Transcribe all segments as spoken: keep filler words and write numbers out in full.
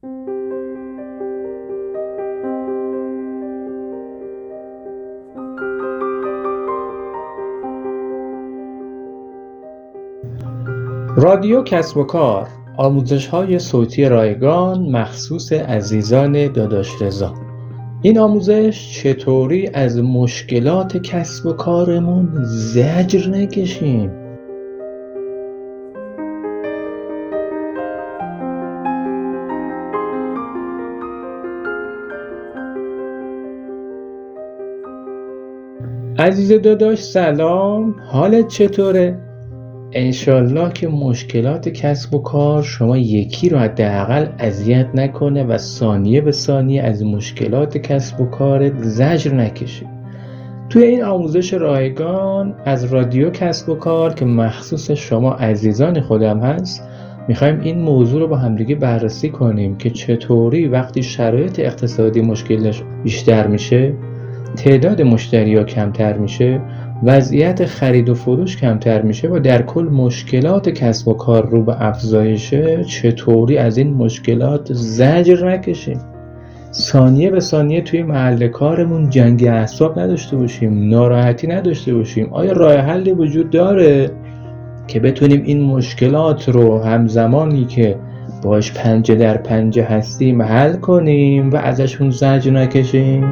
رادیو کسب و کار، آموزش‌های صوتی رایگان مخصوص عزیزان داداش رضا. این آموزش چطوری از مشکلات کسب و کارمون زجر نکشیم. عزیز داداش سلام، حالت چطوره؟ انشالله که مشکلات کسب و کار شما یکی رو حداقل اذیت نکنه و ثانیه به ثانیه از مشکلات کسب و کارت زجر نکشی. توی این آموزش رایگان از رادیو کسب و کار که مخصوص شما عزیزان خودم هست، میخوایم این موضوع رو با همدیگه بررسی کنیم که چطوری وقتی شرایط اقتصادی مشکلش بیشتر میشه، تعداد مشتری‌ها کمتر میشه، وضعیت خرید و فروش کمتر میشه و در کل مشکلات کسب و کار رو به افزایشه، چطوری از این مشکلات زجر نکشیم. ثانیه به ثانیه توی محل کارمون جنگ اعصاب نداشته باشیم، ناراحتی نداشته باشیم. آیا راه حلی وجود داره که بتونیم این مشکلات رو همزمانی که باش پنجه در پنجه هستیم حل کنیم و ازشون زجر نکشیم؟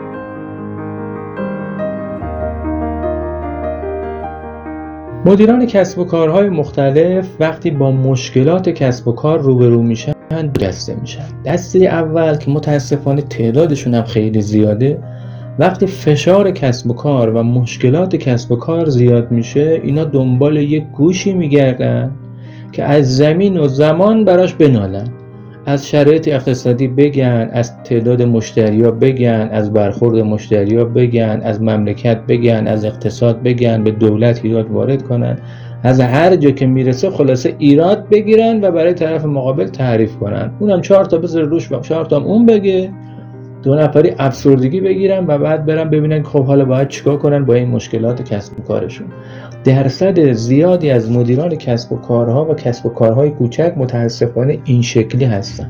مدیران کسب و کارهای مختلف وقتی با مشکلات کسب و کار روبرو میشن دو دسته میشن. دسته اول که متاسفانه تعدادشون هم خیلی زیاده، وقتی فشار کسب و کار و مشکلات کسب و کار زیاد میشه، اینا دنبال یک گوشی میگردن که از زمین و زمان براش بنالن، از شرایط اقتصادی بگن، از تعداد مشتری‌ها بگن، از برخورد مشتری‌ها بگن، از مملکت بگن، از اقتصاد بگن، به دولت ایراد وارد کنن، از هر جا که میرسه خلاصه ایراد بگیرن و برای طرف مقابل تعریف کنن. اونم چهار تا بذاره روش و چهار تا اون بگه، دو نفری افسردگی بگیرن و بعد برن ببینن خب حالا باید چیکار کنن با این مشکلات کسب و کارشون. درصد زیادی از مدیران کسب و کارها و کسب و کارهای کوچک متاسفانه این شکلی هستن.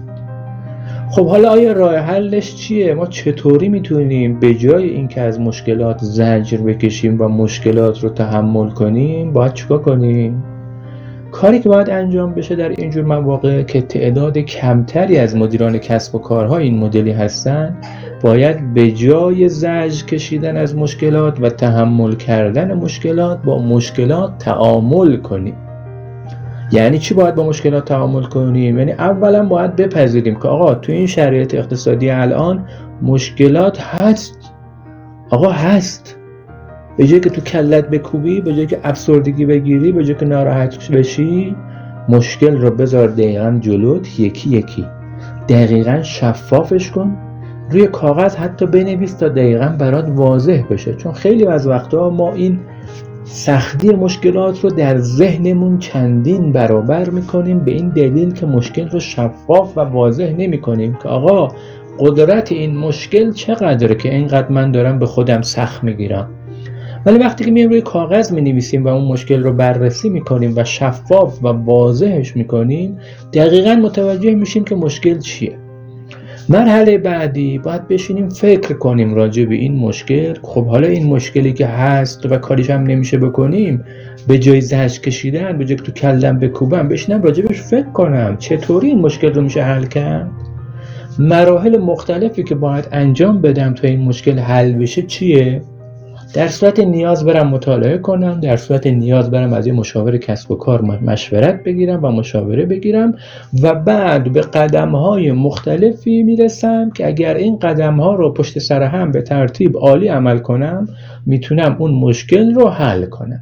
خب حالا آیا راه حلش چیه؟ ما چطوری میتونیم به جای اینکه از مشکلات زجر بکشیم و مشکلات رو تحمل کنیم، باید چیکار کنیم؟ کاری که باید انجام بشه در اینجور مواقع که تعداد کمتری از مدیران کسب و کارها این مدلی هستن، باید به جای زجر کشیدن از مشکلات و تحمل کردن مشکلات با مشکلات تعامل کنیم. یعنی چی باید با مشکلات تعامل کنیم؟ یعنی اولا باید بپذیریم که آقا تو این شرایط اقتصادی الان مشکلات هست. آقا هست. به جایی که تو کلت بکوبی، به جایی که افسردگی بگیری، به جایی که ناراحت بشی، مشکل رو بذار دقیقاً جلوت، یکی یکی دقیقاً شفافش کن، روی کاغذ حتی بنویس تا دقیقاً برات واضح بشه. چون خیلی از وقتا ما این سختی مشکلات رو در ذهنمون چندین برابر میکنیم به این دلیل که مشکل رو شفاف و واضح نمیکنیم که آقا قدرت این مشکل چقدره که اینقدر من دارم به خودم سخت میگیرم. ولی وقتی که میایم روی کاغذ می‌نویسیم و اون مشکل رو بررسی می‌کنیم و شفاف و واضحش می‌کنیم، دقیقاً متوجه میشیم که مشکل چیه. مرحله بعدی باید بشینیم فکر کنیم راجع به این مشکل. خب حالا این مشکلی که هست و کاریش هم نمیشه بکنیم، به جای زجر کشیدن، به جای که تو کلم بکوبم، بشینم راجع بهش فکر کنم چطوری این مشکل رو میشه حل کرد. مراحل مختلفی که باید انجام بدم تا این مشکل حل بشه چیه؟ در صورت نیاز برم مطالعه کنم، در صورت نیاز برم از یه مشاور کسب و کار مشورت بگیرم و مشاوره بگیرم و بعد به قدم‌های مختلفی میرسم که اگر این قدم‌ها رو پشت سر هم به ترتیب عالی عمل کنم، میتونم اون مشکل رو حل کنم.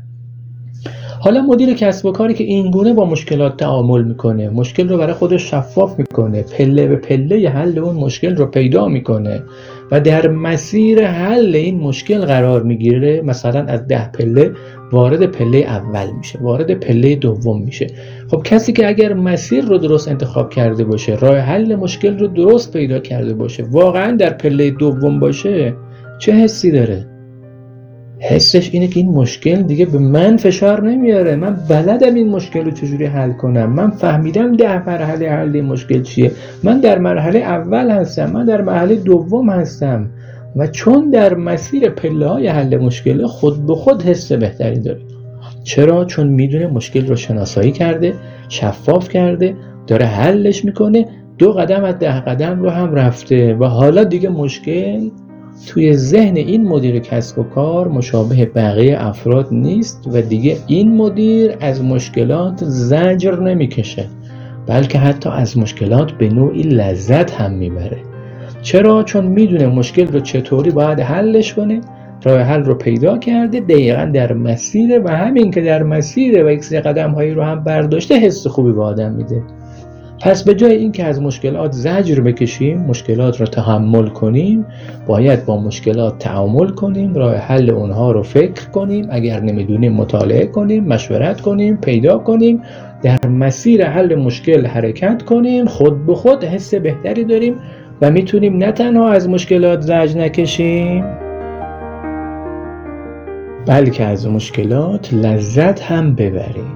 حالا مدیر کسب و کاری که این گونه با مشکلات تعامل میکنه، مشکل رو برای خودش شفاف میکنه، پله به پله حل اون مشکل رو پیدا میکنه و در مسیر حل این مشکل قرار میگیره، مثلا از ده پله وارد پله اول میشه، وارد پله دوم میشه. خب کسی که اگر مسیر رو درست انتخاب کرده باشه، راه حل مشکل رو درست پیدا کرده باشه، واقعا در پله دوم باشه، چه حسی داره؟ حسش اینه که این مشکل دیگه به من فشار نمیاره، من بلدم این مشکل رو چجوری حل کنم، من فهمیدم ده مرحله حل این مشکل چیه، من در مرحله اول هستم، من در مرحله دوم هستم و چون در مسیر پله های حل مشکل خود به خود حس بهتری داره. چرا؟ چون میدونه مشکل رو شناسایی کرده، شفاف کرده، داره حلش میکنه، دو قدم از ده قدم رو هم رفته و حالا دیگه مشکل توی ذهن این مدیر کسب و کار مشابه بقیه افراد نیست و دیگه این مدیر از مشکلات زجر نمیکشه، بلکه حتی از مشکلات به نوعی لذت هم میبره. چرا؟ چون میدونه مشکل رو چطوری باید حلش کنه، راه حل رو پیدا کرده، دقیقاً در مسیره و همین که در مسیره و یک سری قدم هایی رو هم برداشته حس خوبی به آدم میده. پس به جای این که از مشکلات زجر بکشیم، مشکلات رو تحمل کنیم، باید با مشکلات تعامل کنیم، راه حل اونها رو فکر کنیم، اگر نمیدونیم مطالعه کنیم، مشورت کنیم، پیدا کنیم، در مسیر حل مشکل حرکت کنیم، خود به خود حس بهتری داریم و میتونیم نه تنها از مشکلات زجر نکشیم، بلکه از مشکلات لذت هم ببریم.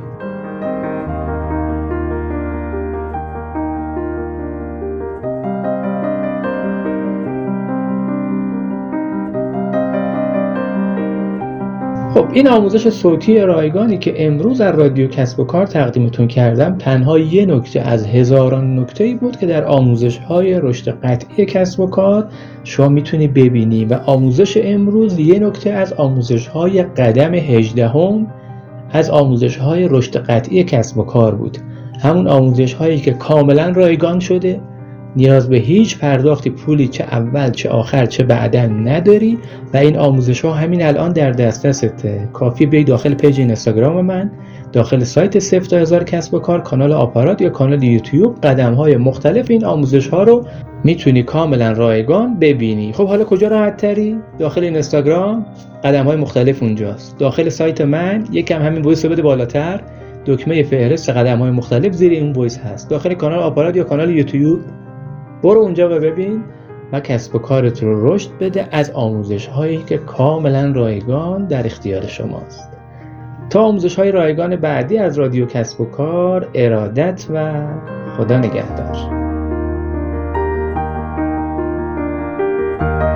خب این آموزش صوتی رایگانی که امروز از رادیو کسب و کار تقدیمتون کردم تنها یه نکته از هزاران نکته‌ای بود که در آموزش‌های رشد قطعی کسب و کار شما میتونی ببینی و آموزش امروز یه نکته از آموزش‌های قدم هجدهم از آموزش‌های رشد قطعی کسب و کار بود. همون آموزش‌هایی که کاملا رایگان شده، نیاز به هیچ پرداختی پولی چه اول چه آخر چه بعداً نداری و این آموزش ها همین الان در دسترسته. کافی بیای داخل پیج اینستاگرام من، داخل سایت صفر تا هزار کسب و کار، کانال آپارات یا کانال یوتیوب قدم های مختلف این آموزش ها رو میتونی کاملا رایگان ببینی. خب حالا کجا راحت تری؟ داخل اینستاگرام قدم های مختلف اونجاست. داخل سایت من یکم همین وایس بده بالاتر، دکمه فهرست قدم های مختلف زیر این وایس هست. داخل کانال آپارات یا کانال یوتیوب برو اونجا و ببین و کسب و کارت رو رشد بده از آموزش هایی که کاملا رایگان در اختیار شماست. تا آموزش های رایگان بعدی از رادیو کسب و کار، ارادت و خدا نگهدار.